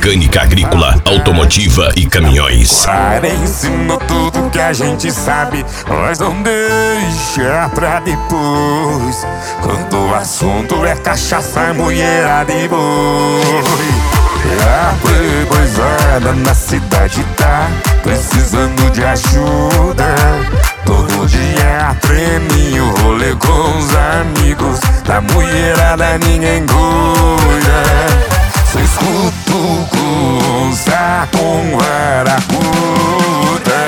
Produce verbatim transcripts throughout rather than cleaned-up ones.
mecânica agrícola, automotiva e caminhões. Para ensinou tudo que a gente sabe, nós não deixa pra depois. Quando o assunto é cachaça, mulherada e boi. A playboyzada na cidade tá precisando de ajuda. Todo dia treminho, rolê com os amigos. Da mulherada ninguém cuida. Cês cutucos, com varacuda.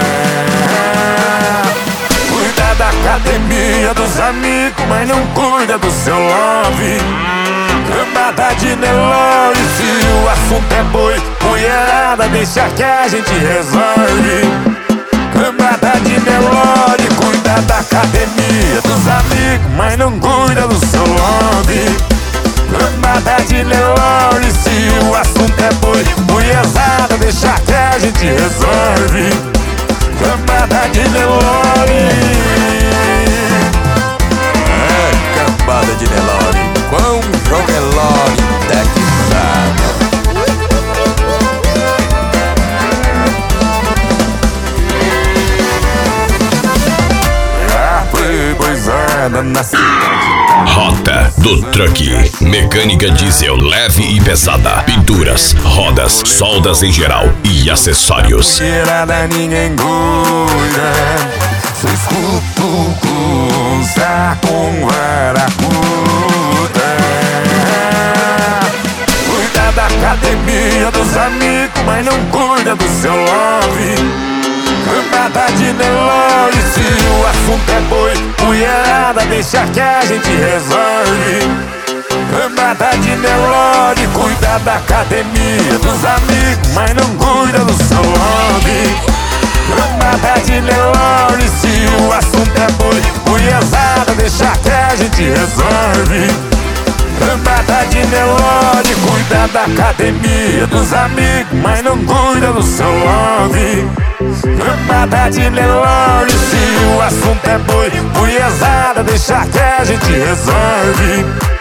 Cuida da academia dos amigos, mas não cuida do seu love. Cambada de Nelore, se o assunto é boi, mulherada, deixa que a gente resolve. Cambada de Nelore, cuida da academia dos amigos, mas não cuida do seu love. Cambada de Nelore, se o assunto é boi, mulherada, deixa que a gente resolve. Cambada de Nelore. É, cambada de Nelore, quão João Nelore texano. A playboyzada na cidade. Rota do Truck. Mecânica diesel leve e pesada. Pinturas, rodas, soldas em geral e acessórios. Mulherada ninguém cuida. Cês cutucos, com varacuda. Cuida da academia dos amigos, mas não cuida do seu love. Cambada de Nelore, se o assunto é boi, mulherada, deixa que a gente resolve. Cambada de Nelore, cuida da academia dos amigos, mas não cuida do seu love. Cambada de Nelore, se o assunto é boi, mulherada, deixa que a gente resolve. Cambada de Nelore, cuida da academia dos amigos, mas não cuida do seu love. Cambada de Nelore, se o assunto é boi, mulherada, deixa que a gente resolve.